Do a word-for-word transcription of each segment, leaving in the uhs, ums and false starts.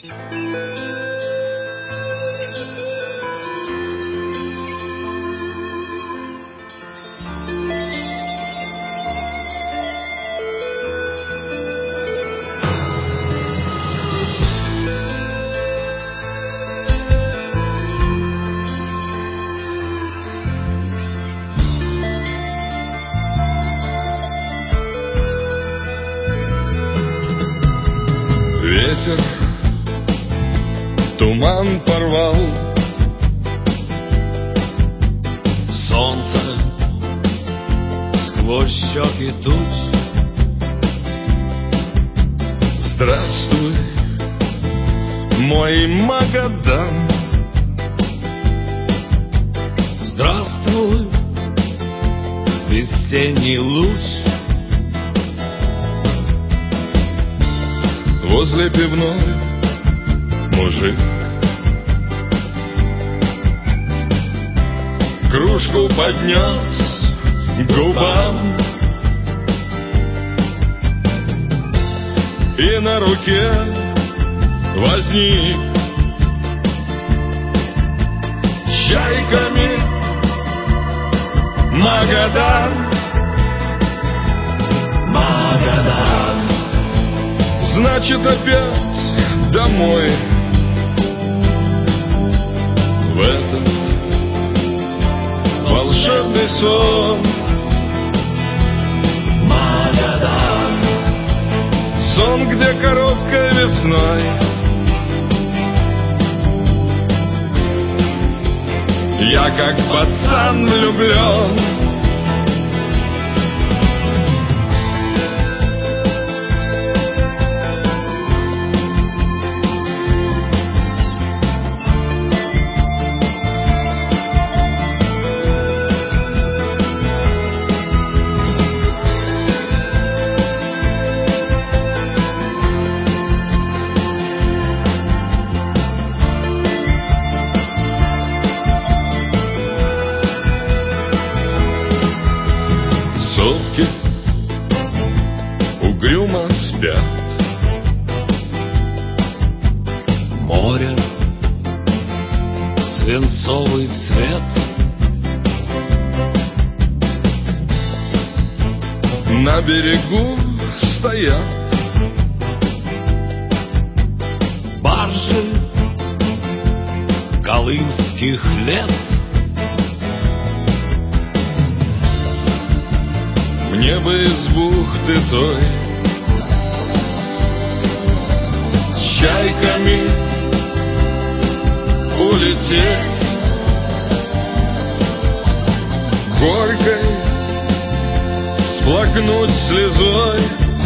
Ветер туман порвал, солнце сквозь щеки туч. Здравствуй, мой Магадан. Здравствуй, весенний луч. Возле пивной мужик кружку поднес к губам, и на руке возник чайками Магадан. Магадан. Значит, опять домой, в этот волшебный сон. Магадан. Сон, где короткой весной я как пацан влюблен. Сопки угрюмо спят, Море свинцовый цвет. на берегу стоят Баржи колымских лет. мне бы из бухты той с чайками улететь, горькой сплакнуть слезой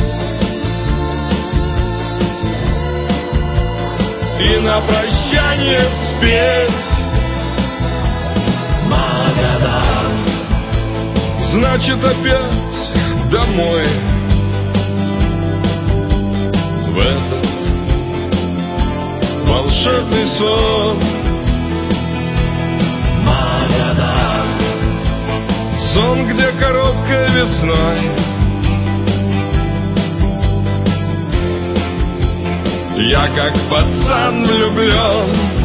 и на прощание спеть Магадан. значит, опять домой, в этот волшебный сон. Магадан. Сон, где короткой весной я как пацан влюблен.